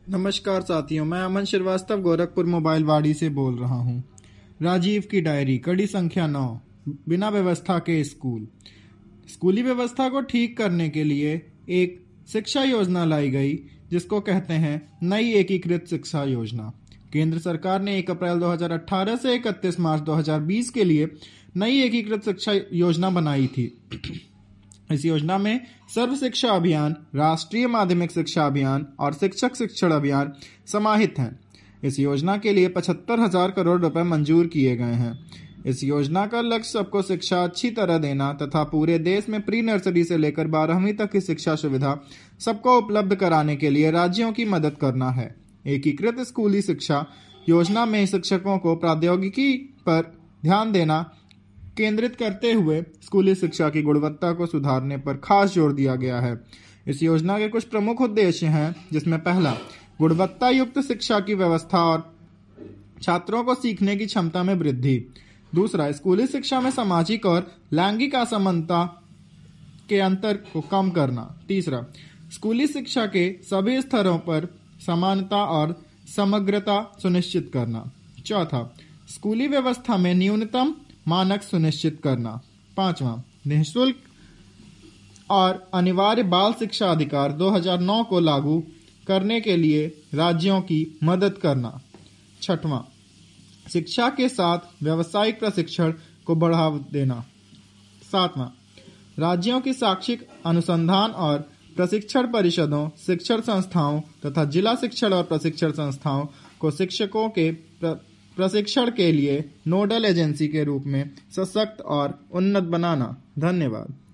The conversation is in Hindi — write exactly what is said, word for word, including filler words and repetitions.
नमस्कार साथियों, मैं अमन श्रीवास्तव गोरखपुर मोबाइल वाड़ी से बोल रहा हूँ। राजीव की डायरी कड़ी संख्या नौ, बिना व्यवस्था के स्कूल। स्कूली व्यवस्था को ठीक करने के लिए एक शिक्षा योजना लाई गई जिसको कहते हैं नई एकीकृत शिक्षा योजना। केंद्र सरकार ने एक अप्रैल दो हज़ार अठारह से इकतीस मार्च दो हज़ार बीस के लिए नई एकीकृत शिक्षा योजना बनाई थी। इस योजना में सर्व शिक्षा अभियान, राष्ट्रीय माध्यमिक शिक्षा अभियान और शिक्षक शिक्षण अभियान समाहित हैं। इस योजना के लिए पचहत्तर हजार करोड़ रुपए मंजूर किए गए हैं। इस योजना का लक्ष्य सबको शिक्षा अच्छी तरह देना तथा पूरे देश में प्री नर्सरी से लेकर बारहवीं तक की शिक्षा सुविधा सबको उपलब्ध कराने के लिए राज्यों की मदद करना है। एकीकृत स्कूली शिक्षा योजना में शिक्षकों को प्रौद्योगिकी पर ध्यान देना केंद्रित करते हुए स्कूली शिक्षा की गुणवत्ता को सुधारने पर खास जोर दिया गया है। इस योजना के कुछ प्रमुख उद्देश्य हैं, जिसमें पहला, गुणवत्ता युक्त शिक्षा की व्यवस्था और छात्रों को सीखने की क्षमता में वृद्धि। दूसरा, स्कूली शिक्षा में सामाजिक और लैंगिक असमानता के अंतर को कम करना। तीसरा, स्कूली शिक्षा के सभी स्तरों पर समानता और समग्रता सुनिश्चित करना। चौथा, स्कूली व्यवस्था में न्यूनतम मानक सुनिश्चित करना। पांचवा, निःशुल्क और अनिवार्य बाल शिक्षा अधिकार दो हज़ार नौ को लागू करने के लिए राज्यों की मदद करना। छठवां, शिक्षा के साथ व्यावसायिक प्रशिक्षण को बढ़ावा देना। सातवां, राज्यों की शैक्षिक अनुसंधान और प्रशिक्षण परिषदों, शिक्षण संस्थाओं तथा जिला शिक्षण और प्रशिक्षण संस्थाओं को शिक्षकों के प्र... प्रशिक्षण के लिए नोडल एजेंसी के रूप में सशक्त और उन्नत बनाना। धन्यवाद।